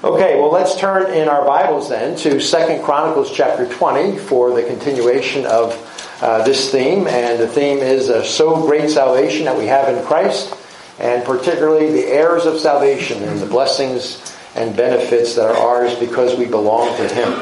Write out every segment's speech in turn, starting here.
Okay, well, let's turn in our Bibles then to 2 Chronicles chapter 20 for the continuation of this theme. And the theme is so great salvation that we have in Christ, and particularly the heirs of salvation and the blessings and benefits that are ours because we belong to Him.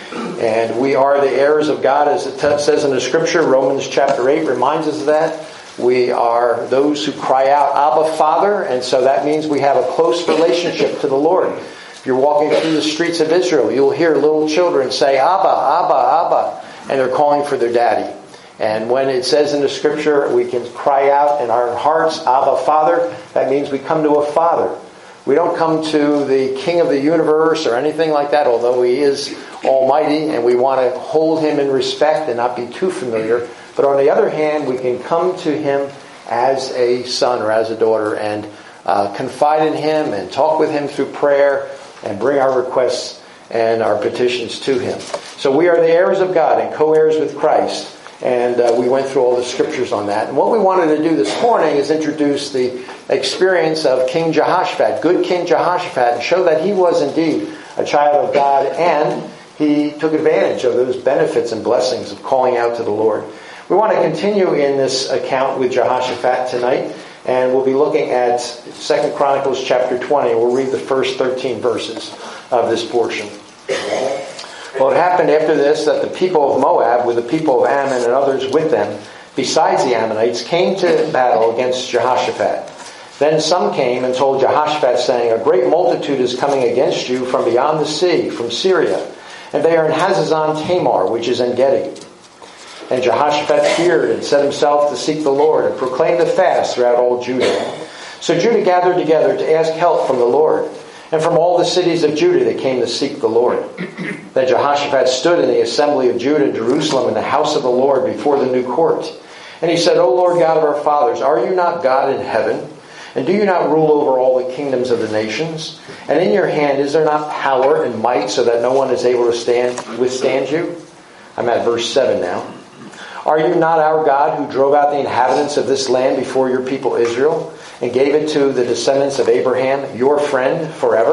And we are the heirs of God, as it says in the Scripture. Romans chapter 8 reminds us of that. We are those who cry out, Abba, Father, and so that means we have a close relationship to the Lord. If you're walking through the streets of Israel, you'll hear little children say, Abba, Abba, Abba, and they're calling for their daddy. And when it says in the Scripture, we can cry out in our hearts, Abba, Father, that means we come to a Father. We don't come to the King of the universe or anything like that, although He is almighty, and we want to hold Him in respect and not be too familiar. But on the other hand, we can come to Him as a son or as a daughter and confide in Him and talk with Him through prayer and bring our requests and our petitions to Him. So we are the heirs of God and co-heirs with Christ. And we went through all the scriptures on that. And what we wanted to do this morning is introduce the experience of King Jehoshaphat, good King Jehoshaphat, and show that he was indeed a child of God, and he took advantage of those benefits and blessings of calling out to the Lord. We want to continue in this account with Jehoshaphat tonight, and we'll be looking at 2 Chronicles chapter 20. We'll read the first 13 verses of this portion. Well, it happened after this that the people of Moab, with the people of Ammon and others with them, besides the Ammonites, came to battle against Jehoshaphat. Then some came and told Jehoshaphat, saying, A great multitude is coming against you from beyond the sea, from Syria, and they are in Hazazon Tamar, which is En Gedi. And Jehoshaphat feared and set himself to seek the Lord and proclaimed a fast throughout all Judah. So Judah gathered together to ask help from the Lord. And from all the cities of Judah they came to seek the Lord. Then Jehoshaphat stood in the assembly of Judah in Jerusalem in the house of the Lord before the new court. And he said, O Lord God of our fathers, are you not God in heaven? And do you not rule over all the kingdoms of the nations? And in your hand is there not power and might so that no one is able to withstand you? I'm at verse 7 now. Are you not our God who drove out the inhabitants of this land before your people Israel, and gave it to the descendants of Abraham, your friend, forever?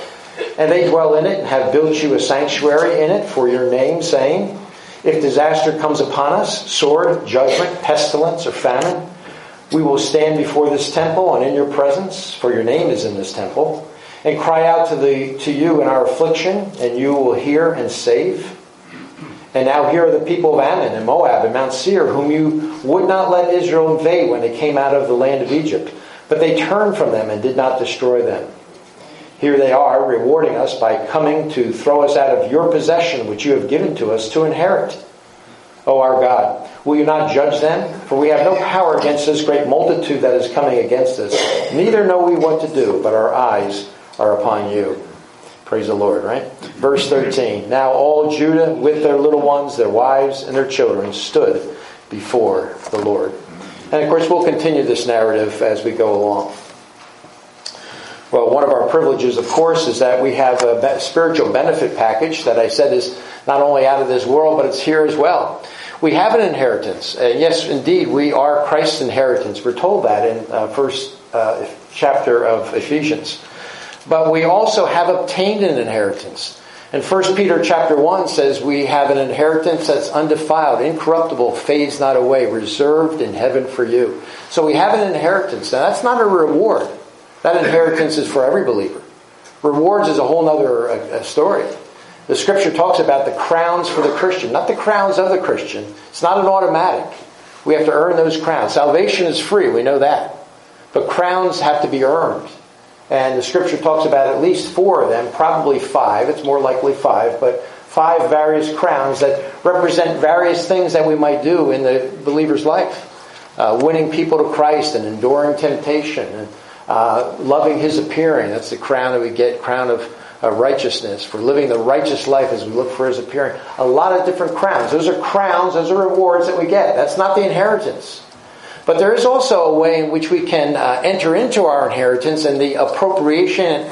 And they dwell in it, and have built you a sanctuary in it for your name, saying, If disaster comes upon us, sword, judgment, pestilence, or famine, we will stand before this temple and in your presence, for your name is in this temple, and cry out to you in our affliction, and you will hear and save. And now here are the people of Ammon and Moab and Mount Seir, whom you would not let Israel invade when they came out of the land of Egypt. But they turned from them and did not destroy them. Here they are, rewarding us by coming to throw us out of your possession, which you have given to us to inherit. O our God, will you not judge them? For we have no power against this great multitude that is coming against us. Neither know we what to do, but our eyes are upon you. Praise the Lord, right? Verse 13. Now all Judah, with their little ones, their wives, and their children, stood before the Lord. And of course, we'll continue this narrative as we go along. Well, one of our privileges, of course, is that we have a spiritual benefit package that I said is not only out of this world, but it's here as well. We have an inheritance. Yes, indeed, we are Christ's inheritance. We're told that in first chapter of Ephesians. But we also have obtained an inheritance. And 1 Peter chapter 1 says we have an inheritance that's undefiled, incorruptible, fades not away, reserved in heaven for you. So we have an inheritance. Now that's not a reward. That inheritance is for every believer. Rewards is a whole other story. The Scripture talks about the crowns for the Christian, not the crowns of the Christian. It's not an automatic. We have to earn those crowns. Salvation is free, we know that. But crowns have to be earned. And the Scripture talks about at least 4 of them, probably 5. It's more likely 5, but 5 various crowns that represent various things that we might do in the believer's life. Winning people to Christ and enduring temptation and loving His appearing. That's the crown that we get, crown of righteousness, for living the righteous life as we look for His appearing. A lot of different crowns. Those are crowns, those are rewards that we get. That's not the inheritance. But there is also a way in which we can enter into our inheritance and the appropriation and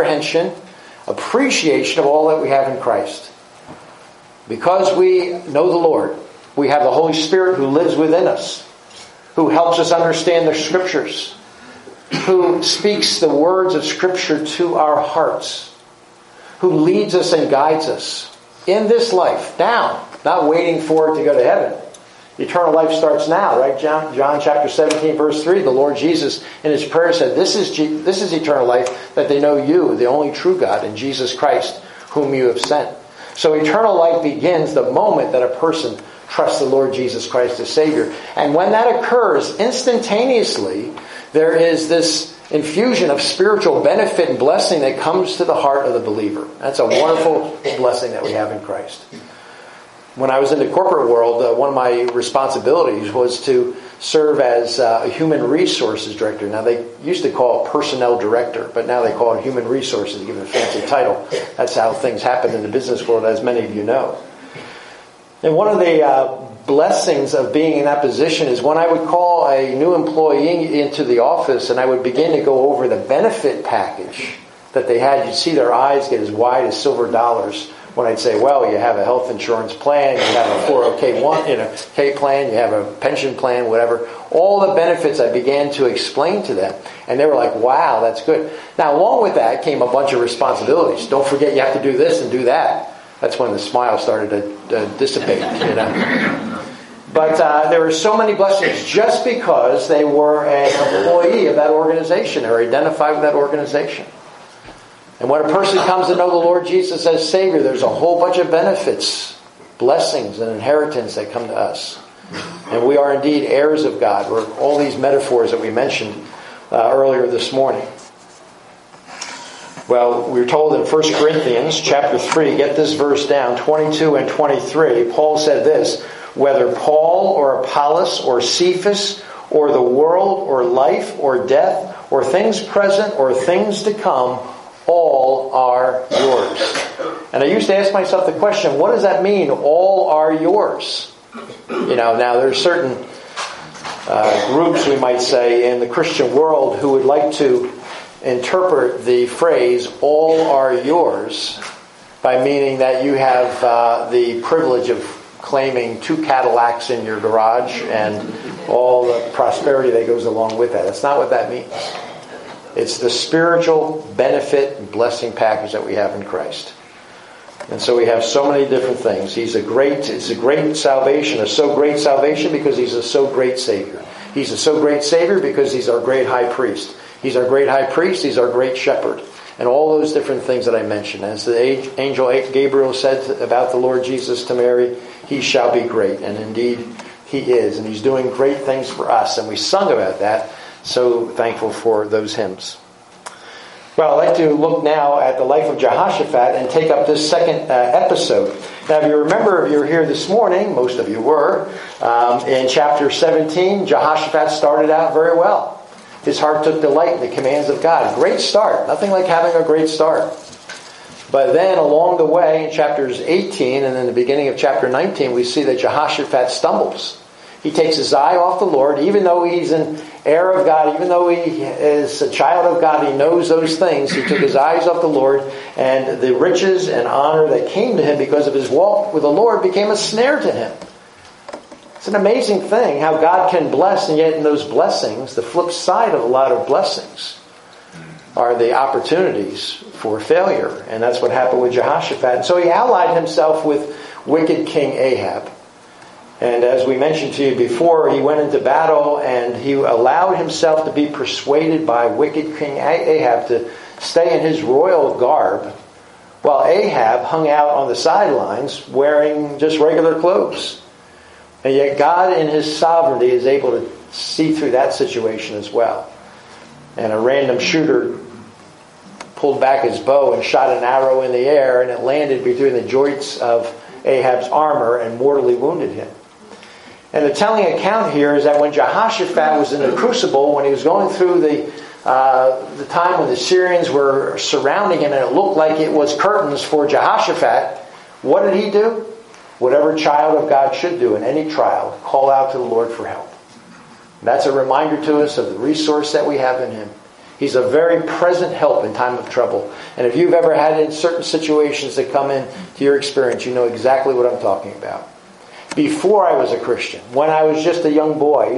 appreciation of all that we have in Christ. Because we know the Lord, we have the Holy Spirit who lives within us, who helps us understand the Scriptures, who speaks the words of Scripture to our hearts. who leads us and guides us in this life, now, not waiting for it to go to heaven. Eternal life starts now, right? John chapter 17, verse 3, the Lord Jesus in his prayer said, this is eternal life, that they know you, the only true God, and Jesus Christ, whom you have sent. So eternal life begins the moment that a person trusts the Lord Jesus Christ as Savior. And when that occurs, instantaneously, there is this infusion of spiritual benefit and blessing that comes to the heart of the believer. That's a wonderful blessing that we have in Christ. When I was in the corporate world, one of my responsibilities was to serve as a human resources director. Now, they used to call it personnel director, but now they call it human resources, to give it a fancy title. That's how things happen in the business world, as many of you know. And one of the blessings of being in that position is when I would call a new employee into the office and I would begin to go over the benefit package that they had. You'd see their eyes get as wide as silver dollars when I'd say, well, you have a health insurance plan, you have a 401k plan, you have a pension plan, whatever. All the benefits I began to explain to them. And they were like, wow, that's good. Now, along with that came a bunch of responsibilities. Don't forget you have to do this and do that. That's when the smile started to dissipate, But there were so many blessings just because they were an employee of that organization or identified with that organization. And when a person comes to know the Lord Jesus as Savior, there's a whole bunch of benefits, blessings, and inheritance that come to us. And we are indeed heirs of God. We're all these metaphors that we mentioned earlier this morning. Well, we're told in 1 Corinthians chapter 3, get this verse down, 22 and 23, Paul said this, whether Paul or Apollos or Cephas or the world or life or death or things present or things to come, all are yours. And I used to ask myself the question, what does that mean, all are yours? Now there's certain groups, we might say, in the Christian world who would like to interpret the phrase, all are yours, by meaning that you have the privilege of claiming 2 Cadillacs in your garage and all the prosperity that goes along with that. That's not what that means. It's the spiritual benefit and blessing package that we have in Christ. And so we have so many different things. It's a great salvation, a so great salvation because He's a so great Savior. He's a so great Savior because He's our great high priest. He's our great high priest, He's our great shepherd. And all those different things that I mentioned. As the angel Gabriel said about the Lord Jesus to Mary, He shall be great. And indeed, He is. And He's doing great things for us. And we sung about that. So thankful for those hymns. Well, I'd like to look now at the life of Jehoshaphat and take up this second episode. Now, if you remember, if you were here this morning, most of you were, in chapter 17, Jehoshaphat started out very well. His heart took delight in the commands of God. Great start. Nothing like having a great start. But then along the way, in chapters 18 and in the beginning of chapter 19, we see that Jehoshaphat stumbles. He takes his eye off the Lord, even though he's an heir of God, even though he is a child of God, he knows those things. He took his eyes off the Lord, and the riches and honor that came to him because of his walk with the Lord became a snare to him. It's an amazing thing how God can bless, and yet in those blessings, the flip side of a lot of blessings are the opportunities for failure. And that's what happened with Jehoshaphat. And so he allied himself with wicked King Ahab. And as we mentioned to you before, he went into battle and he allowed himself to be persuaded by wicked King Ahab to stay in his royal garb, while Ahab hung out on the sidelines wearing just regular clothes. And yet God in His sovereignty is able to see through that situation as well. And a random shooter pulled back his bow and shot an arrow in the air, and it landed between the joints of Ahab's armor and mortally wounded him. And the telling account here is that when Jehoshaphat was in the crucible, when he was going through the time when the Syrians were surrounding him and it looked like it was curtains for Jehoshaphat, what did he do? Whatever child of God should do in any trial, call out to the Lord for help. And that's a reminder to us of the resource that we have in Him. He's a very present help in time of trouble. And if you've ever had in certain situations that come in to your experience, you know exactly what I'm talking about. Before I was a Christian, when I was just a young boy,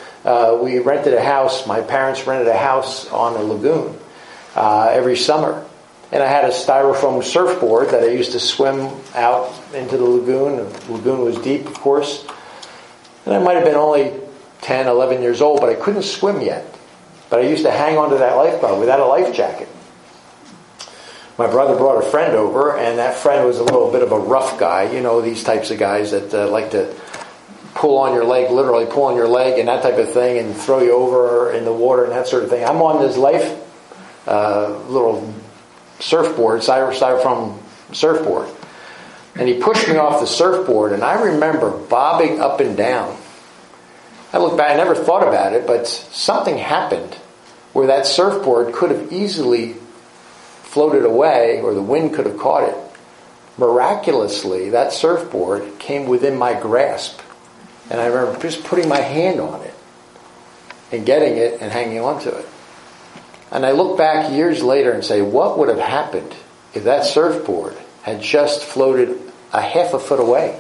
we rented a house. My parents rented a house on a lagoon every summer. And I had a styrofoam surfboard that I used to swim out into the lagoon. The lagoon was deep, of course. And I might have been only 10, 11 years old, but I couldn't swim yet. But I used to hang onto that lifeguard without a life jacket. My brother brought a friend over, and that friend was a little bit of a rough guy. You know, these types of guys that like to pull on your leg, literally pull on your leg and that type of thing, and throw you over in the water and that sort of thing. I'm on this little surfboard, styrofoam surfboard. And he pushed me off the surfboard, and I remember bobbing up and down. I look back, I never thought about it, but something happened where that surfboard could have easily floated away, or the wind could have caught it. Miraculously, that surfboard came within my grasp. And I remember just putting my hand on it and getting it and hanging on to it. And I look back years later and say, what would have happened if that surfboard had just floated a half a foot away?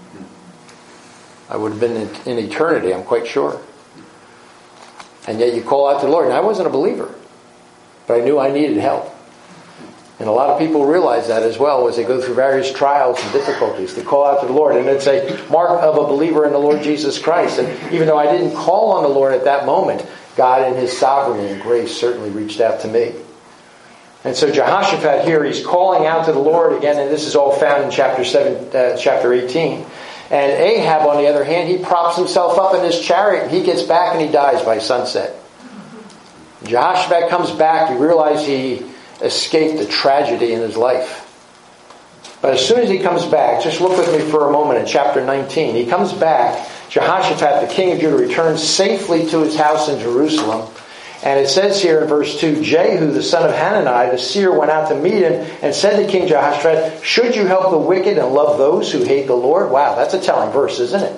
I would have been in eternity, I'm quite sure. And yet you call out to the Lord. And I wasn't a believer, but I knew I needed help. And a lot of people realize that as well as they go through various trials and difficulties. They call out to the Lord, and it's a mark of a believer in the Lord Jesus Christ. And even though I didn't call on the Lord at that moment, God in His sovereignty and grace certainly reached out to me. And so Jehoshaphat here, he's calling out to the Lord again, and this is all found in chapter 18. And Ahab, on the other hand, he props himself up in his chariot, and he gets back and he dies by sunset. Jehoshaphat comes back, you realize he escaped a tragedy in his life. But as soon as he comes back, just look with me for a moment in chapter 19. He comes back, Jehoshaphat, the king of Judah, returns safely to his house in Jerusalem. And it says here in verse 2, Jehu, the son of Hanani, the seer, went out to meet him and said to King Jehoshaphat, should you help the wicked and love those who hate the Lord? Wow, that's a telling verse, isn't it?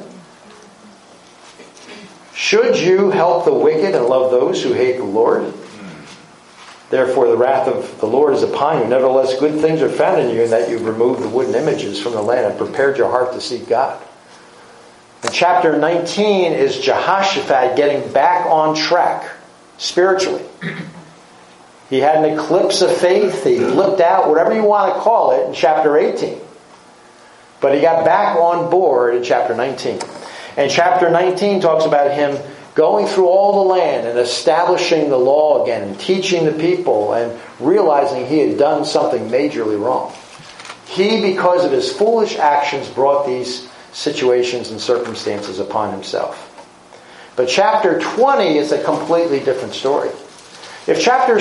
Should you help the wicked and love those who hate the Lord? Therefore the wrath of the Lord is upon you. Nevertheless, good things are found in you, in that you've removed the wooden images from the land and prepared your heart to seek God. And chapter 19 is Jehoshaphat getting back on track spiritually. He had an eclipse of faith. He blipped out, whatever you want to call it, in chapter 18. But he got back on board in chapter 19. And chapter 19 talks about him going through all the land and establishing the law again and teaching the people and realizing he had done something majorly wrong. He, because of his foolish actions, brought these situations and circumstances upon himself. But chapter 20 is a completely different story. If chapter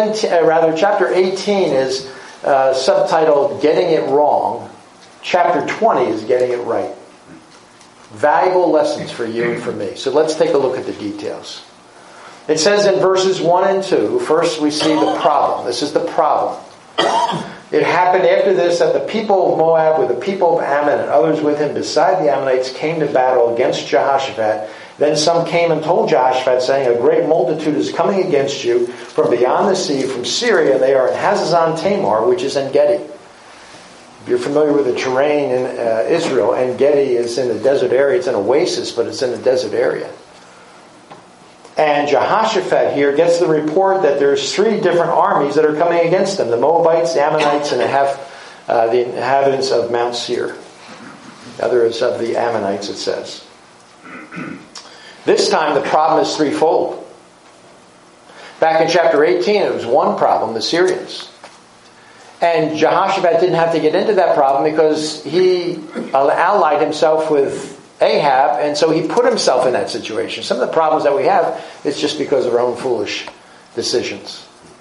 18 is subtitled Getting It Wrong, chapter 20 is Getting It Right. Valuable lessons for you and for me. So let's take a look at the details. It says in verses 1 and 2, first we see the problem. This is the problem. It happened after this that the people of Moab with the people of Ammon and others with him beside the Ammonites came to battle against Jehoshaphat. Then some came and told Jehoshaphat, saying, a great multitude is coming against you from beyond the sea, from Syria, and they are in Hazazon Tamar, which is En-Gedi. If you're familiar with the terrain in Israel, En-Gedi is in the desert area. It's an oasis, but it's in the desert area. And Jehoshaphat here gets the report that there's 3 different armies that are coming against them. The Moabites, the Ammonites, and the inhabitants of Mount Seir. The other is of the Ammonites, it says. This time the problem is threefold. Back in chapter 18 it was one problem, the Syrians. And Jehoshaphat didn't have to get into that problem because he allied himself with Ahab, and so he put himself in that situation. Some of the problems that we have is just because of our own foolish decisions.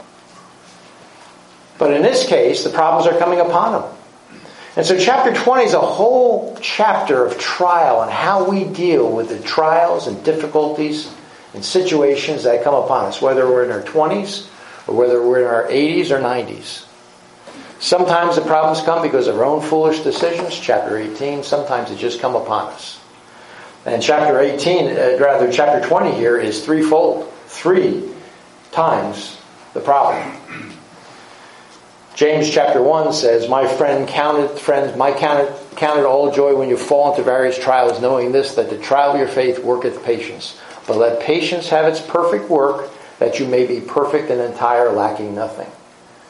But in this case, the problems are coming upon him. And so chapter 20 is a whole chapter of trial and how we deal with the trials and difficulties and situations that come upon us, whether we're in our 20s or whether we're in our 80s or 90s. Sometimes the problems come because of our own foolish decisions, chapter 18. Sometimes they just come upon us. And chapter 20 here is threefold. 3 times the problem. James chapter 1 says, My friend, count it all joy when you fall into various trials, knowing this, that the trial of your faith worketh patience. But let patience have its perfect work, that you may be perfect and entire, lacking nothing.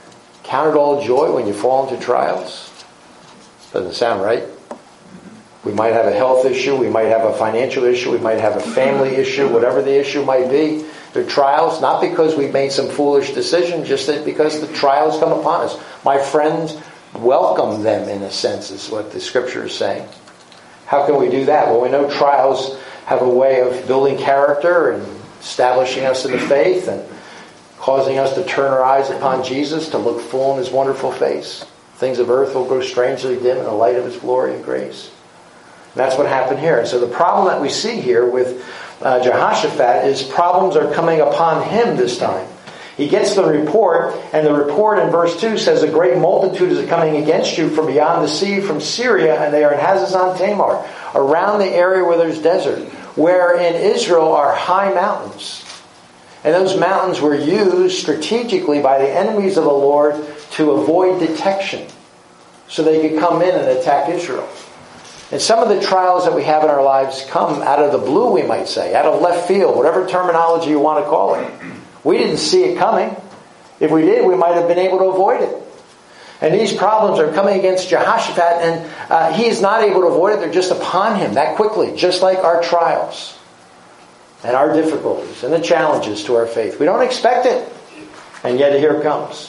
Count it all joy when you fall into trials. Doesn't sound right. We might have a health issue. We might have a financial issue. We might have a family issue. Whatever the issue might be. They're trials, not because we've made some foolish decision, just that because the trials come upon us. My friends, welcome them in a sense, is what the Scripture is saying. How can we do that? Well, we know trials have a way of building character and establishing us in the faith and causing us to turn our eyes upon Jesus, to look full in His wonderful face. Things of earth will grow strangely dim in the light of His glory and grace. And that's what happened here. And so the problem that we see here with Jehoshaphat is problems are coming upon him this time. He gets the report, and the report in verse 2 says, a great multitude is coming against you from beyond the sea, from Syria, and they are in Hazazon Tamar, around the area where there's desert, where in Israel are high mountains. And those mountains were used strategically by the enemies of the Lord to avoid detection, so they could come in and attack Israel. And some of the trials that we have in our lives come out of the blue, we might say, out of left field, whatever terminology you want to call it. We didn't see it coming. If we did, we might have been able to avoid it. And these problems are coming against Jehoshaphat, and he is not able to avoid it. They're just upon him that quickly, just like our trials and our difficulties and the challenges to our faith. We don't expect it, and yet here it comes.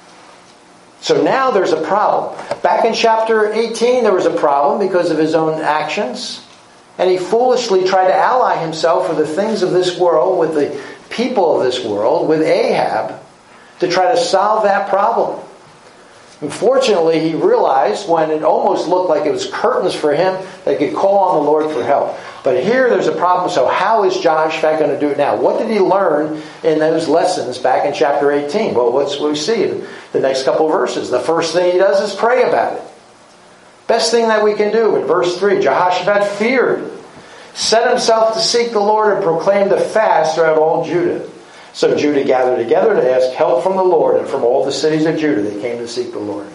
So now there's a problem. Back in chapter 18, there was a problem because of his own actions. And he foolishly tried to ally himself with the things of this world, with the people of this world, with Ahab, to try to solve that problem. Unfortunately, he realized when it almost looked like it was curtains for him, they could call on the Lord for help. But here there's a problem. So how is Jehoshaphat going to do it now? What did he learn in those lessons back in chapter 18? Well, what we see in the next couple of verses. The first thing he does is pray about it. Best thing that we can do in verse 3. Jehoshaphat feared, set himself to seek the Lord, and proclaimed a fast throughout all Judah. So Judah gathered together to ask help from the Lord, and from all the cities of Judah they came to seek the Lord.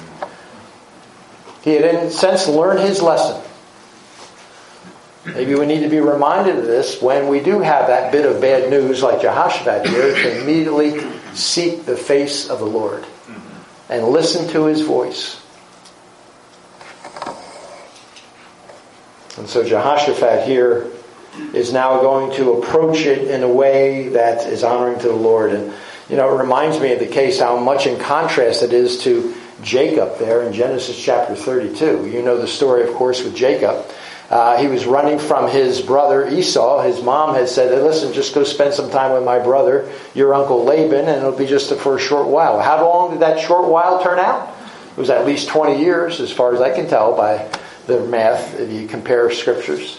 He had in a sense learned his lesson. Maybe we need to be reminded of this when we do have that bit of bad news like Jehoshaphat here, to immediately seek the face of the Lord and listen to His voice. And so Jehoshaphat here is now going to approach it in a way that is honoring to the Lord. And, it reminds me of the case how much in contrast it is to Jacob there in Genesis chapter 32. You know the story, of course, with Jacob. He was running from his brother Esau. His mom had said, listen, just go spend some time with my brother, your uncle Laban, and it'll be just for a short while. How long did that short while turn out? It was at least 20 years, as far as I can tell by the math, if you compare scriptures.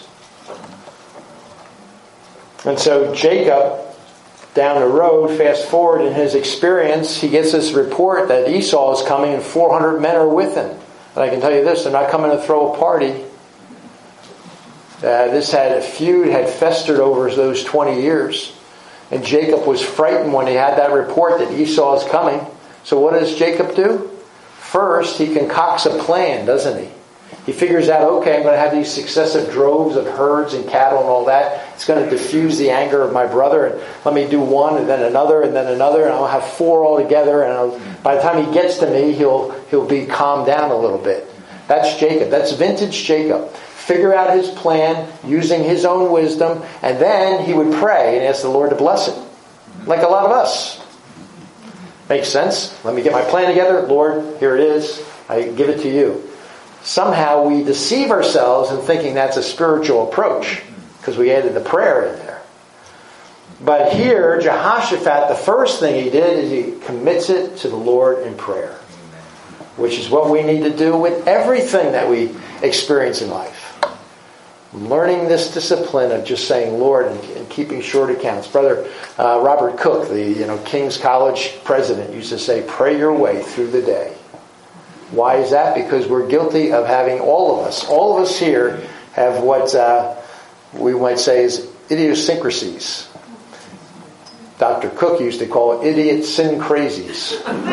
And so Jacob, down the road, fast forward in his experience, he gets this report that Esau is coming and 400 men are with him. And I can tell you this, they're not coming to throw a party. This feud had festered over those 20 years. And Jacob was frightened when he had that report that Esau is coming. So what does Jacob do? First, he concocts a plan, doesn't he? He figures out, okay, I'm going to have these successive droves of herds and cattle and all that. It's going to diffuse the anger of my brother. And let me do one and then another and then another. And I'll have 4 all together. And by the time he gets to me, he'll be calmed down a little bit. That's Jacob. That's vintage Jacob. Figure out his plan using his own wisdom. And then he would pray and ask the Lord to bless it. Like a lot of us. Makes sense? Let me get my plan together. Lord, here it is. I give it to you. Somehow we deceive ourselves in thinking that's a spiritual approach because we added the prayer in there. But here, Jehoshaphat, the first thing he did is he commits it to the Lord in prayer, which is what we need to do with everything that we experience in life. Learning this discipline of just saying Lord and keeping short accounts. Brother Robert Cook, the King's College president, used to say, pray your way through the day. Why is that? Because we're guilty of having all of us here have what we might say is idiosyncrasies. Dr. Cook used to call it idiot sin crazies.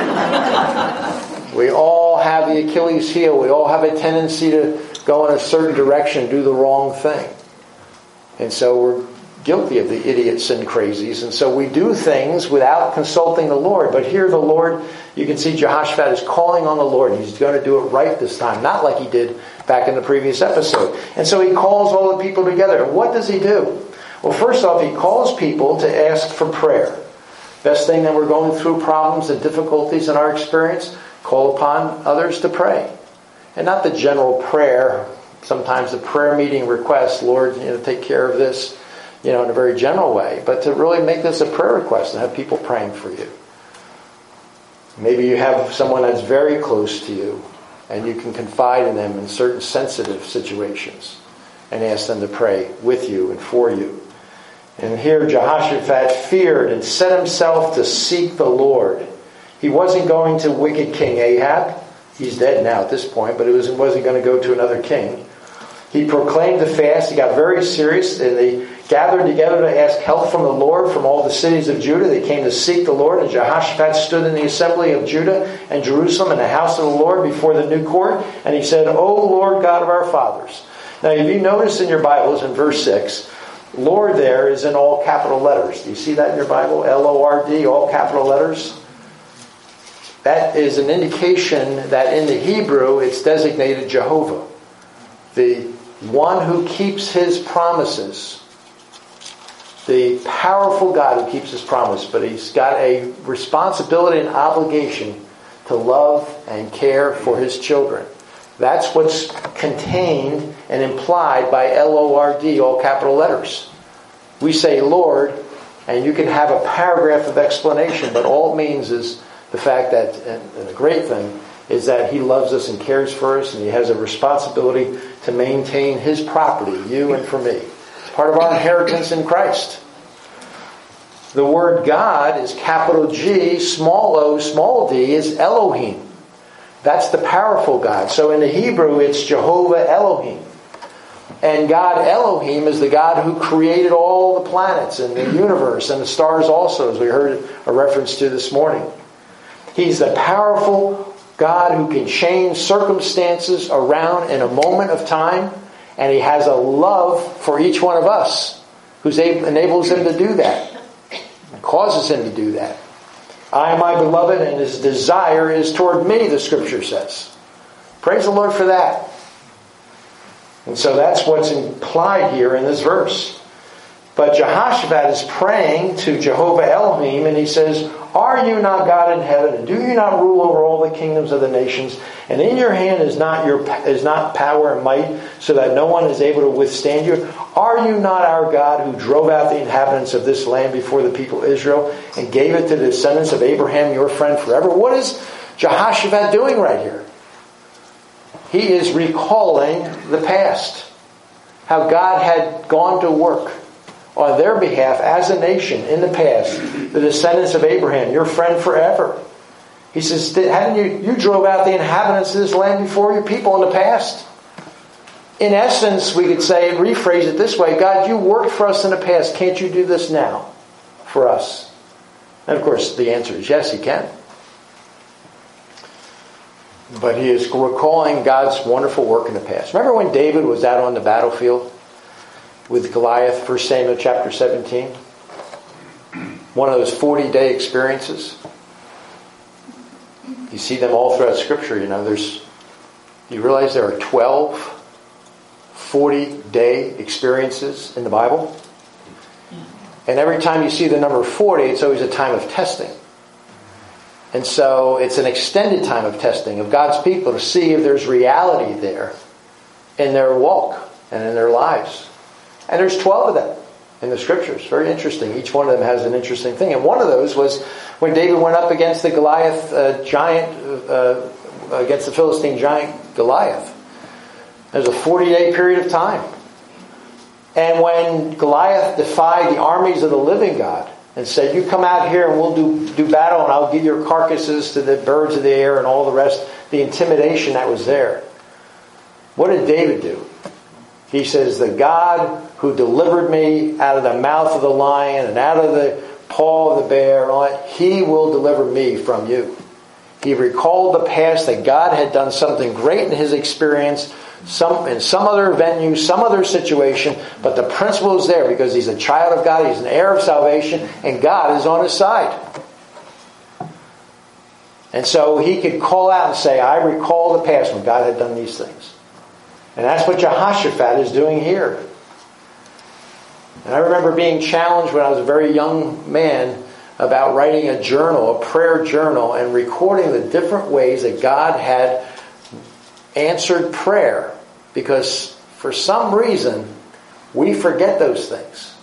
We all have the Achilles heel. We all have a tendency to go in a certain direction, do the wrong thing. And so we're guilty of the idiots and crazies. And so we do things without consulting the Lord. But here the Lord, you can see Jehoshaphat is calling on the Lord. He's going to do it right this time, not like he did back in the previous episode. And so he calls all the people together. And what does he do? Well, first off, he calls people to ask for prayer. Best thing that we're going through problems and difficulties in our experience, call upon others to pray. And not the general prayer, sometimes the prayer meeting request, Lord, take care of this, in a very general way, but to really make this a prayer request and have people praying for you. Maybe you have someone that's very close to you and you can confide in them in certain sensitive situations and ask them to pray with you and for you. And here Jehoshaphat feared and set himself to seek the Lord. He wasn't going to wicked King Ahab. He's dead now at this point, but he wasn't going to go to another king. He proclaimed the fast. He got very serious, and they gathered together to ask help from the Lord from all the cities of Judah. They came to seek the Lord, and Jehoshaphat stood in the assembly of Judah and Jerusalem in the house of the Lord before the new court, and he said, O Lord God of our fathers. Now, if you notice in your Bibles in verse 6, Lord there is in all capital letters. Do you see that in your Bible? L-O-R-D, all capital letters. That is an indication that in the Hebrew it's designated Jehovah, the one who keeps his promises, the powerful God who keeps his promise, but he's got a responsibility and obligation to love and care for his children. That's what's contained and implied by L-O-R-D, all capital letters. We say Lord, and you can have a paragraph of explanation, but all it means is the fact that, and the great thing, is that he loves us and cares for us, and he has a responsibility to maintain his property, you and for me. It's part of our inheritance in Christ. The word God is capital G, small o, small d is Elohim. That's the powerful God. So in the Hebrew, it's Jehovah Elohim. And God Elohim is the God who created all the planets and the universe and the stars also, as we heard a reference to this morning. He's the powerful God who can change circumstances around in a moment of time. And he has a love for each one of us who enables him to do that. Causes him to do that. I am my beloved, and his desire is toward me, the scripture says. Praise the Lord for that. And so that's what's implied here in this verse. But Jehoshaphat is praying to Jehovah Elohim, and he says, Are you not God in heaven, and do you not rule over all the kingdoms of the nations? And in your hand is not power and might, so that no one is able to withstand you? Are you not our God who drove out the inhabitants of this land before the people of Israel, and gave it to the descendants of Abraham, your friend, forever? What is Jehoshaphat doing right here? He is recalling the past. How God had gone to work on their behalf as a nation in the past, the descendants of Abraham, your friend forever. He says, hadn't you drove out the inhabitants of this land before your people in the past? In essence, we could say, rephrase it this way, God, you worked for us in the past. Can't you do this now for us? And of course, the answer is yes, he can. But he is recalling God's wonderful work in the past. Remember when David was out on the battlefield with Goliath, 1 Samuel chapter 17? One of those 40-day experiences. You see them all throughout Scripture. You realize there are 12 40-day experiences in the Bible? And every time you see the number 40, it's always a time of testing. And so it's an extended time of testing of God's people to see if there's reality there in their walk and in their lives. And there's 12 of them in the Scriptures. Very interesting. Each one of them has an interesting thing. And one of those was when David went up against the Goliath giant, against the Philistine giant Goliath. There's a 40-day period of time. And when Goliath defied the armies of the living God and said, you come out here and we'll do battle and I'll give your carcasses to the birds of the air and all the rest, the intimidation that was there. What did David do? He says, the God who delivered me out of the mouth of the lion and out of the paw of the bear, he will deliver me from you. He recalled the past, that God had done something great in his experience, in some other venue, some other situation, but the principle is there because he's a child of God, he's an heir of salvation, and God is on his side. And so he could call out and say, I recall the past when God had done these things. And that's what Jehoshaphat is doing here. And I remember being challenged when I was a very young man about writing a journal, a prayer journal, and recording the different ways that God had answered prayer. Because for some reason, we forget those things.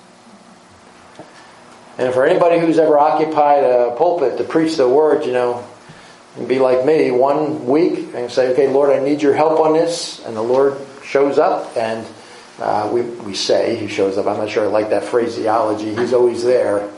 And for anybody who's ever occupied a pulpit to preach the word, and be like me, 1 week and say, okay, Lord, I need your help on this. And the Lord shows up, and we say he shows up. I'm not sure I like that phraseology. He's always there.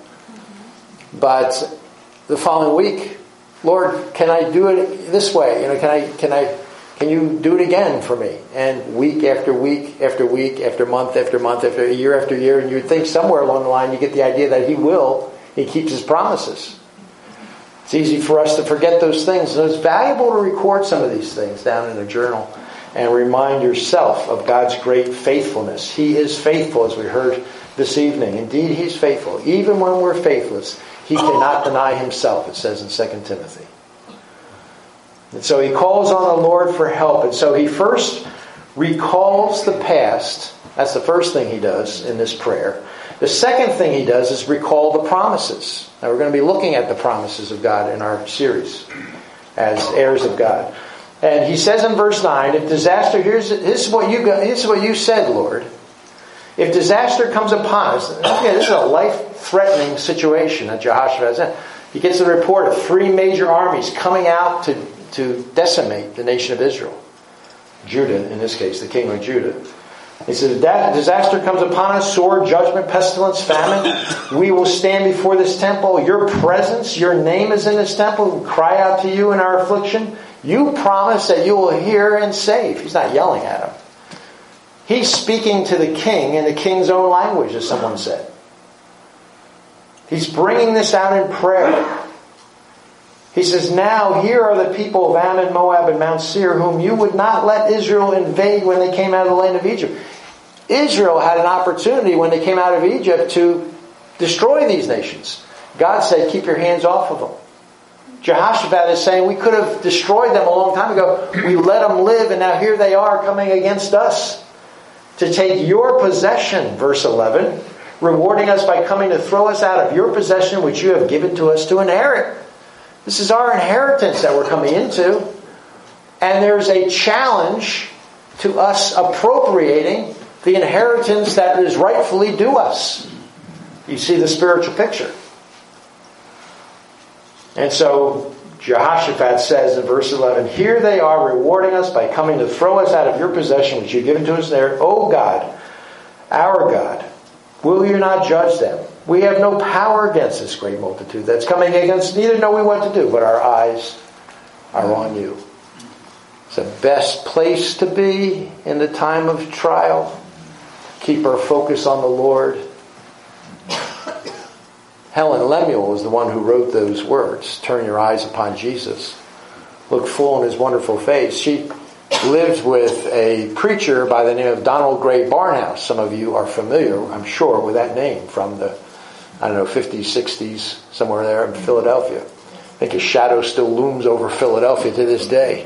But the following week, Lord, can I do it this way? Can you do it again for me? And week after week after week after month after month after year, and you'd think somewhere along the line you get the idea that he keeps his promises. It's easy for us to forget those things. So it's valuable to record some of these things down in a journal and remind yourself of God's great faithfulness. He is faithful, as we heard this evening. Indeed, he's faithful. Even when we're faithless, he cannot deny himself, it says in 2 Timothy. And so he calls on the Lord for help. And so he first recalls the past. That's the first thing he does in this prayer. The second thing he does is recall the promises. Now we're going to be looking at the promises of God in our series as heirs of God. And he says in verse 9, if disaster, this is what you said, Lord. If disaster comes upon us, again, this is a life-threatening situation that Jehoshaphat is in. He gets the report of 3 major armies coming out to decimate the nation of Israel. Judah, in this case, the king of Judah. He says, if that disaster comes upon us, sword, judgment, pestilence, famine, we will stand before this temple. Your presence, your name is in this temple. We cry out to you in our affliction. You promise that you will hear and save. He's not yelling at him. He's speaking to the king in the king's own language, as someone said. He's bringing this out in prayer. He says, now here are the people of Ammon, Moab, and Mount Seir, whom you would not let Israel invade when they came out of the land of Egypt. Israel had an opportunity when they came out of Egypt to destroy these nations. God said, keep your hands off of them. Jehoshaphat is saying, we could have destroyed them a long time ago. We let them live, and now here they are coming against us to take your possession, verse 11, rewarding us by coming to throw us out of your possession, which you have given to us to inherit. This is our inheritance that we're coming into. And there's a challenge to us appropriating the inheritance that is rightfully due us. You see the spiritual picture. And so Jehoshaphat says in verse 11, here they are rewarding us by coming to throw us out of your possession, which you've given to us there. O God, our God, will you not judge them? We have no power against this great multitude that's coming against. Neither know we what to do, but our eyes are on you. It's the best place to be in the time of trial. Keep our focus on the Lord. Helen Lemuel was the one who wrote those words. Turn your eyes upon Jesus. Look full in his wonderful face. She lived with a preacher by the name of Donald Gray Barnhouse. Some of you are familiar, I'm sure, with that name from the 50s, 60s, somewhere there in Philadelphia. I think his shadow still looms over Philadelphia to this day.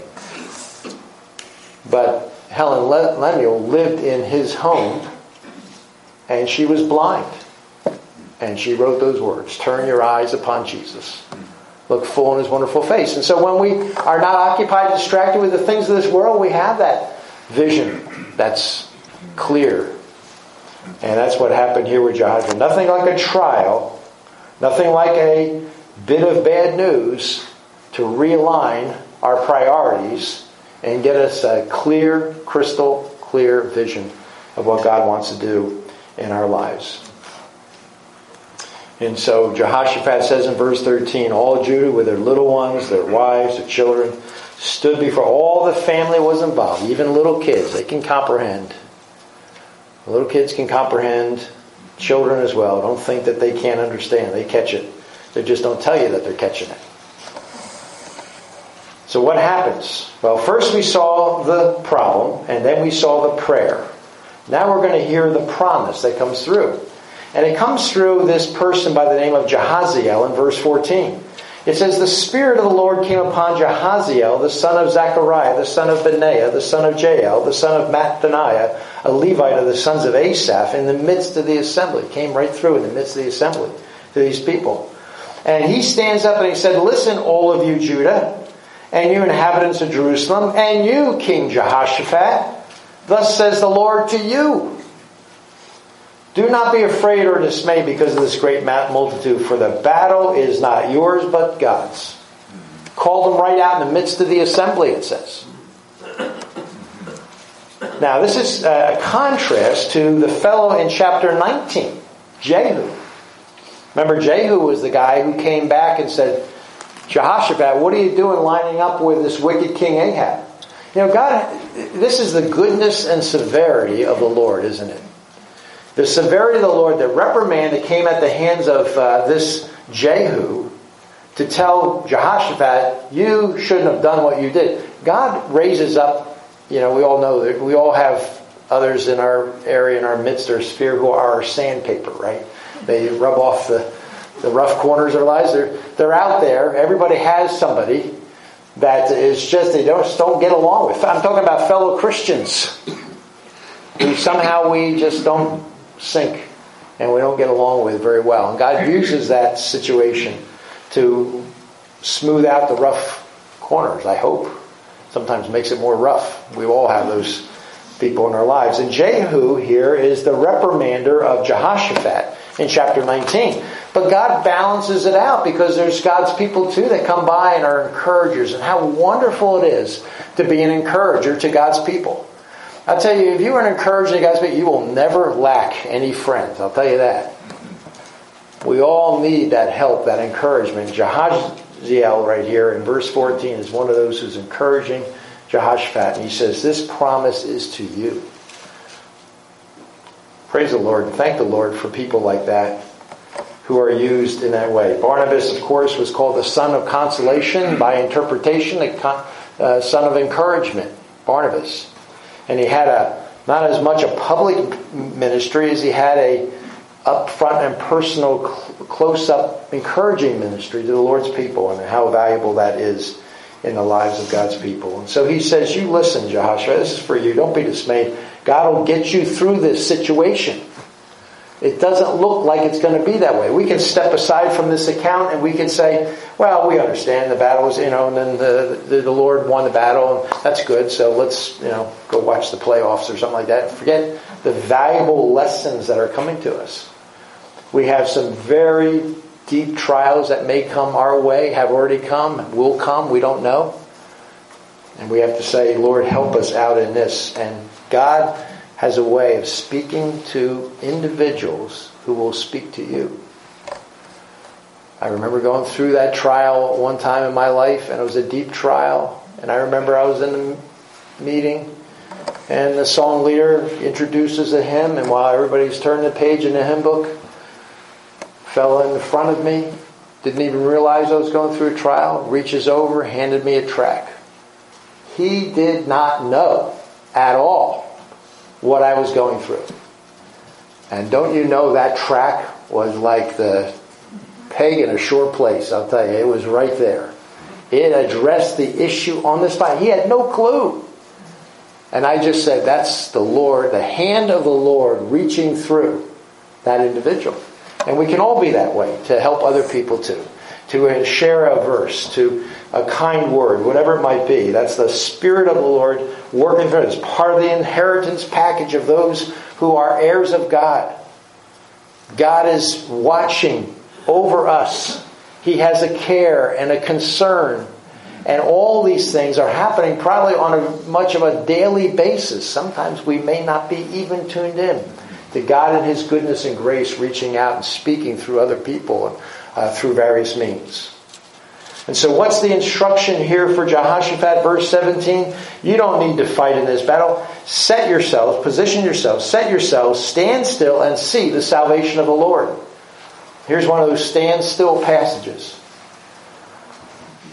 But Helen Lemuel lived in his home, and she was blind. And she wrote those words, turn your eyes upon Jesus. Look full in his wonderful face. And so when we are not occupied, distracted with the things of this world, we have that vision that's clear. And that's what happened here with Jehoshaphat. Nothing like a trial, nothing like a bit of bad news to realign our priorities and get us a clear, crystal clear vision of what God wants to do in our lives. And so Jehoshaphat says in verse 13, all Judah with their little ones, their wives, their children, stood before. All the family was involved, even little kids. They can comprehend. Little kids can comprehend, children as well. Don't think that they can't understand. They catch it. They just don't tell you that they're catching it. So what happens? Well, first we saw the problem, and then we saw the prayer. Now we're going to hear the promise that comes through. And it comes through this person by the name of Jahaziel in verse 14. It says, the Spirit of the Lord came upon Jahaziel, the son of Zechariah, the son of Benaiah, the son of Jael, the son of Mattaniah, a Levite of the sons of Asaph, in the midst of the assembly. Came right through in the midst of the assembly to these people. And he stands up and he said, listen, all of you Judah, and you inhabitants of Jerusalem, and you, King Jehoshaphat, thus says the Lord to you, do not be afraid or dismayed because of this great multitude, for the battle is not yours but God's. Called them right out in the midst of the assembly, it says. Now, this is a contrast to the fellow in chapter 19, Jehu. Remember, Jehu was the guy who came back and said, Jehoshaphat, what are you doing lining up with this wicked King Ahab? You know, God, this is the goodness and severity of the Lord, isn't it? The severity of the Lord, the reprimand that came at the hands of this Jehu to tell Jehoshaphat, you shouldn't have done what you did. God raises up, we all know that we all have others in our area, in our midst, or sphere, who are our sandpaper, right? They rub off the rough corners of their lives. They're out there. Everybody has somebody that is just, they don't get along with. I'm talking about fellow Christians who somehow we just don't sync and we don't get along with very well. And God uses that situation to smooth out the rough corners, I hope. Sometimes makes it more rough. We all have those people in our lives. And Jehu here is the reprimander of Jehoshaphat in chapter 19. But God balances it out because there's God's people too that come by and are encouragers. And how wonderful it is to be an encourager to God's people. I'll tell you, if you are an encourager to God's people, you will never lack any friends. I'll tell you that. We all need that help, that encouragement. Jahaziel right here in verse 14 is one of those who's encouraging Jehoshaphat. And he says, this promise is to you. Praise the Lord and thank the Lord for people like that who are used in that way. Barnabas, of course, was called the son of consolation, by interpretation, the son of encouragement. Barnabas. And he had not as much a public ministry as he had a upfront and personal, close-up, encouraging ministry to the Lord's people, and how valuable that is in the lives of God's people. And so he says, you listen, Jehoshaphat, this is for you. Don't be dismayed. God will get you through this situation. It doesn't look like it's going to be that way. We can step aside from this account and we can say, well, we understand the battle was, and then the Lord won the battle, and that's good, so let's, go watch the playoffs or something like that. Forget the valuable lessons that are coming to us. We have some very deep trials that may come our way, have already come, will come, we don't know. And we have to say, Lord, help us out in this. And God has a way of speaking to individuals who will speak to you. I remember going through that trial one time in my life, and it was a deep trial. And I remember I was in the meeting, and the song leader introduces a hymn, and while everybody's turning the page in the hymn book, a fellow in the front of me, didn't even realize I was going through a trial, reaches over, handed me a track. He did not know at all what I was going through. And don't you know that track was like the peg in a sure place, I'll tell you. It was right there. It addressed the issue on the spot. He had no clue. And I just said, that's the Lord, the hand of the Lord reaching through that individual. And we can all be that way to help other people too. To share a verse, to a kind word, whatever it might be. That's the Spirit of the Lord working through it. It's part of the inheritance package of those who are heirs of God. God is watching over us. He has a care and a concern. And all these things are happening probably on much of a daily basis. Sometimes we may not be even tuned in to God and His goodness and grace reaching out and speaking through other people and through various means. And so what's the instruction here for Jehoshaphat? Verse 17, you don't need to fight in this battle. Set yourselves, position yourselves, set yourselves, stand still and see the salvation of the Lord. Here's one of those stand still passages.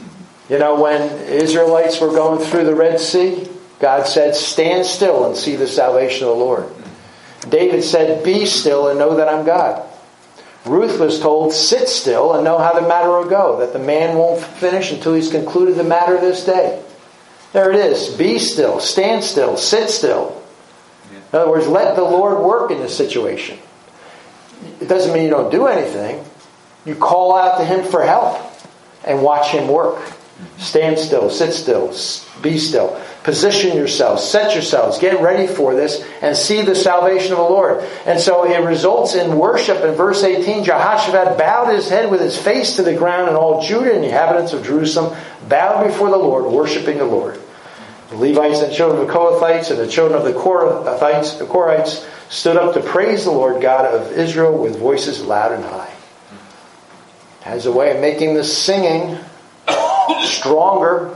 You know, when Israelites were going through the Red Sea, God said, stand still and see the salvation of the Lord. David said, be still and know that I'm God. Ruth was told, sit still and know how the matter will go, that the man won't finish until he's concluded the matter this day. There it is. Be still, stand still, sit still. In other words, let the Lord work in this situation. It doesn't mean you don't do anything. You call out to Him for help and watch Him work. Stand still, sit still, be still. Position yourselves, set yourselves, get ready for this, and see the salvation of the Lord. And so it results in worship. In verse 18, Jehoshaphat bowed his head with his face to the ground, and all Judah and the inhabitants of Jerusalem bowed before the Lord, worshiping the Lord. The Levites and children of the Kohathites and the children of the Korahites stood up to praise the Lord God of Israel with voices loud and high. Has a way of making the singing stronger,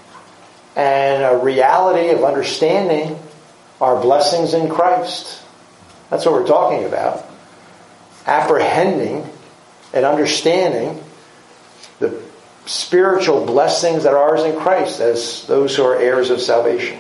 and a reality of understanding our blessings in Christ. That's what we're talking about. Apprehending and understanding the spiritual blessings that are ours in Christ as those who are heirs of salvation.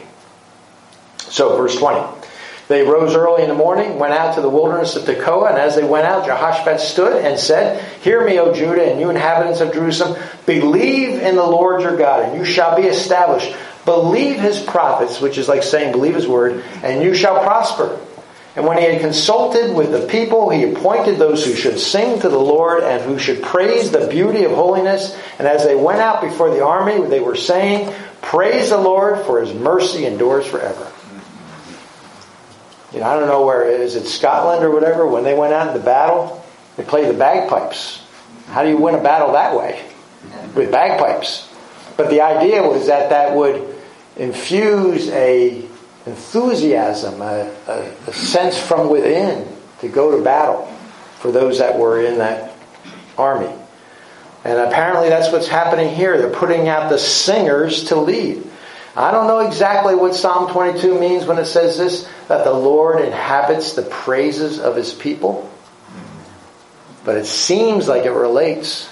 So, verse 20. They rose early in the morning, went out to the wilderness of Tekoa, and as they went out, Jehoshaphat stood and said, hear me, O Judah, and you inhabitants of Jerusalem, believe in the Lord your God, and you shall be established. Believe His prophets, which is like saying, believe His word, and you shall prosper. And when he had consulted with the people, he appointed those who should sing to the Lord and who should praise the beauty of holiness. And as they went out before the army, they were saying, praise the Lord, for His mercy endures forever. You know, I don't know where it is. It's Scotland or whatever. When they went out into battle, they played the bagpipes. How do you win a battle that way? With bagpipes. But the idea was that would infuse a enthusiasm, a sense from within to go to battle for those that were in that army. And apparently that's what's happening here. They're putting out the singers to lead. I don't know exactly what Psalm 22 means when it says this, that the Lord inhabits the praises of His people. But it seems like it relates.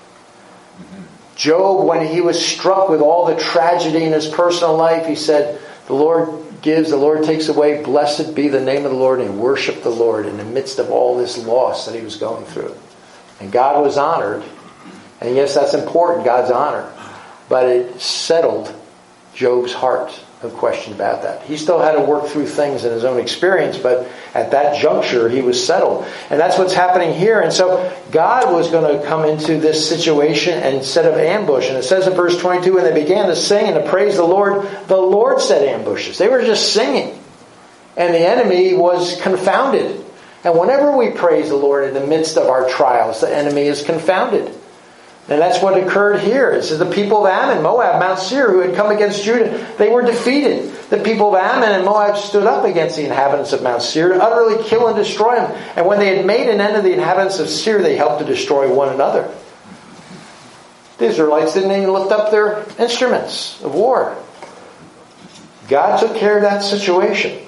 Job, when he was struck with all the tragedy in his personal life, he said, the Lord gives, the Lord takes away, blessed be the name of the Lord, and he worshiped the Lord in the midst of all this loss that he was going through. And God was honored. And yes, that's important, God's honor. But it settled Job's heart, no question about that. He still had to work through things in his own experience, but at that juncture, he was settled. And that's what's happening here. And so God was going to come into this situation and set up ambush. And it says in verse 22, when they began to sing and to praise the Lord set ambushes. They were just singing. And the enemy was confounded. And whenever we praise the Lord in the midst of our trials, the enemy is confounded. And that's what occurred here. It says the people of Ammon, Moab, Mount Seir, who had come against Judah, they were defeated. The people of Ammon and Moab stood up against the inhabitants of Mount Seir to utterly kill and destroy them. And when they had made an end of the inhabitants of Seir, they helped to destroy one another. The Israelites didn't even lift up their instruments of war. God took care of that situation.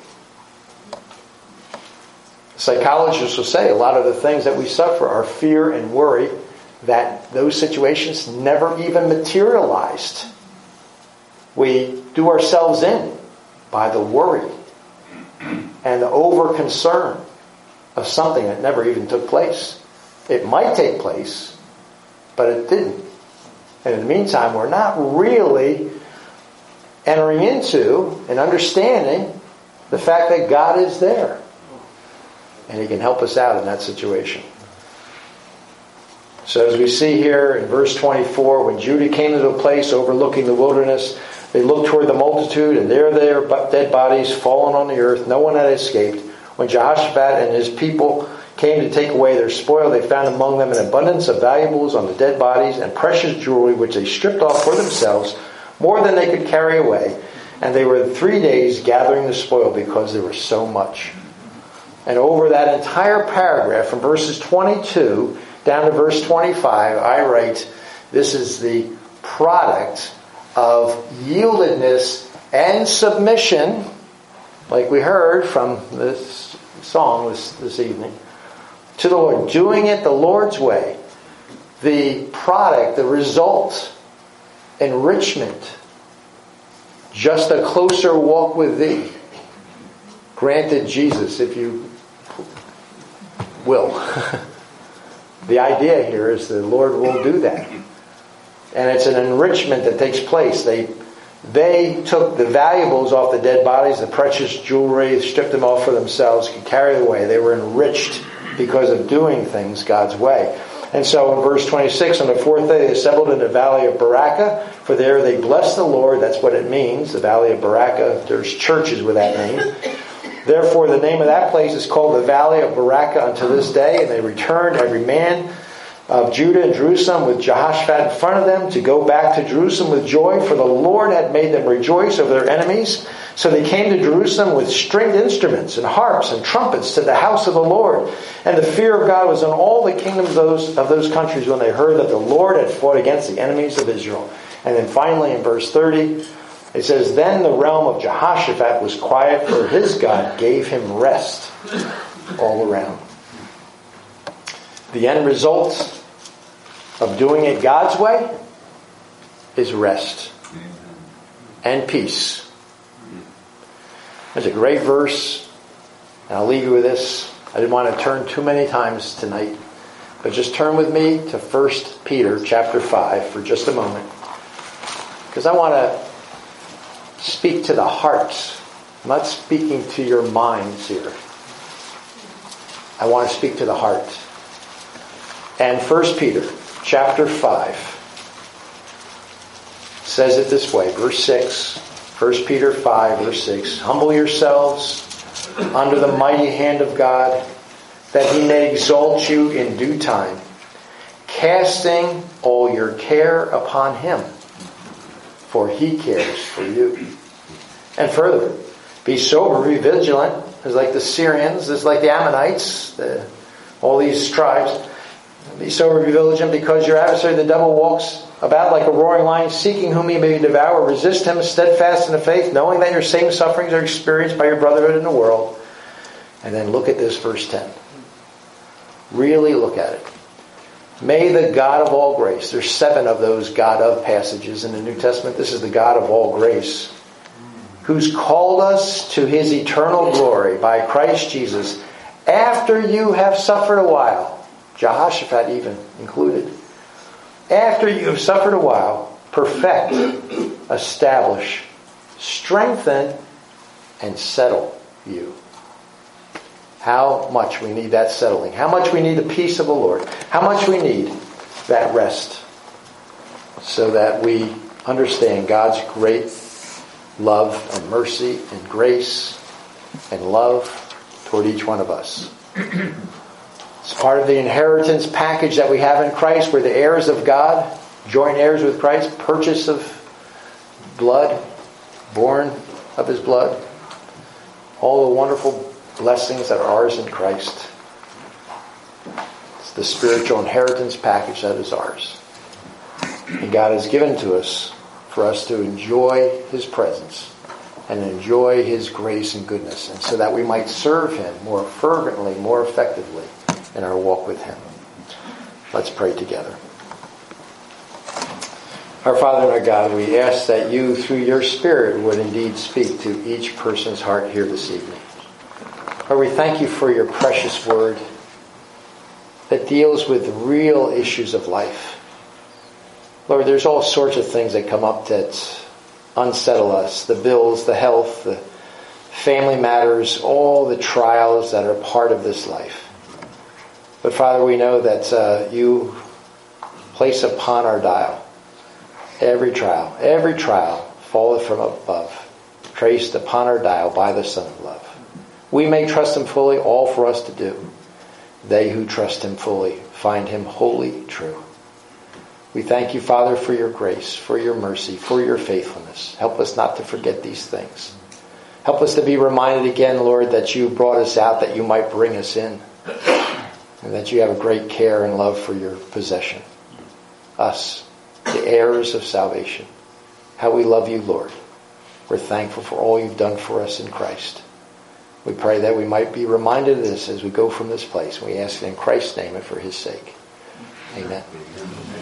Psychologists will say a lot of the things that we suffer are fear and worry, that those situations never even materialized. We do ourselves in by the worry and the over concern of something that never even took place. It might take place, but it didn't. And in the meantime, we're not really entering into and understanding the fact that God is there. And He can help us out in that situation. So as we see here in verse 24, when Judah came to a place overlooking the wilderness, they looked toward the multitude, and there their dead bodies fallen on the earth. No one had escaped. When Jehoshaphat and his people came to take away their spoil, they found among them an abundance of valuables on the dead bodies and precious jewelry, which they stripped off for themselves, more than they could carry away. And they were 3 days gathering the spoil because there was so much. And over that entire paragraph, from verses 22 down to verse 25, I write, this is the product of yieldedness and submission, like we heard from this song this evening, to the Lord. Doing it the Lord's way. The product, the result enrichment, just a closer walk with thee. Granted, Jesus, if you will. The idea here is the Lord will do that. And it's an enrichment that takes place. They took the valuables off the dead bodies, the precious jewelry, stripped them off for themselves, could carry it away. They were enriched because of doing things God's way. And so in verse 26, on the fourth day they assembled in the valley of Baraka, for there they blessed the Lord. That's what it means, the valley of Baraka. There's churches with that name. Therefore the name of that place is called the valley of Baraka unto this day. And they returned, every man of Judah and Jerusalem, with Jehoshaphat in front of them, to go back to Jerusalem with joy, for the Lord had made them rejoice over their enemies. So they came to Jerusalem with stringed instruments and harps and trumpets to the house of the Lord. And the fear of God was on all the kingdoms of those countries when they heard that the Lord had fought against the enemies of Israel. And then finally in verse 30, it says, Then the realm of Jehoshaphat was quiet, for his God gave him rest all around. The end result of doing it God's way is rest and peace. There's a great verse, and I'll leave you with this. I didn't want to turn too many times tonight, but just turn with me to 1 Peter chapter 5 for just a moment, because I want to speak to the hearts. I'm not speaking to your minds here. I want to speak to the heart. And 1 Peter chapter 5 says it this way, verse 6. 1 Peter 5, verse 6. Humble yourselves under the mighty hand of God, that he may exalt you in due time, casting all your care upon him, for he cares for you. And further, be sober, be vigilant. It's like the Syrians, it's like the Ammonites, all these tribes. Be sober, be vigilant, because your adversary the devil walks about like a roaring lion, seeking whom he may devour. Resist him, steadfast in the faith, knowing that your same sufferings are experienced by your brotherhood in the world. And then look at this, verse 10. Really look at it. May the God of all grace, there's 7 of those God of passages in the New Testament. This is the God of all grace, who's called us to his eternal glory by Christ Jesus, after you have suffered a while. Jehoshaphat even included. After you have suffered a while, perfect, establish, strengthen, and settle you. How much we need that settling. How much we need the peace of the Lord. How much we need that rest. So that we understand God's great love and mercy and grace and love toward each one of us. It's part of the inheritance package that we have in Christ. We're the heirs of God, joint heirs with Christ, purchase of blood, born of his blood. All the wonderful blessings that are ours in Christ. It's the spiritual inheritance package that is ours. And God has given to us for us to enjoy his presence and enjoy his grace and goodness, and so that we might serve him more fervently, more effectively in our walk with him. Let's pray together. Our Father and our God, we ask that you, through your Spirit, would indeed speak to each person's heart here this evening. Lord, we thank you for your precious word that deals with real issues of life. Lord, there's all sorts of things that come up that unsettle us. The bills, the health, the family matters, all the trials that are part of this life. But Father, we know that you place upon our dial every trial falleth from above, traced upon our dial by the Son of Love. We may trust him fully, all for us to do. They who trust him fully find him wholly true. We thank you, Father, for your grace, for your mercy, for your faithfulness. Help us not to forget these things. Help us to be reminded again, Lord, that you brought us out that you might bring us in. And that you have a great care and love for your possession. Us, the heirs of salvation. How we love you, Lord. We're thankful for all you've done for us in Christ. We pray that we might be reminded of this as we go from this place. We ask it in Christ's name and for his sake. Amen.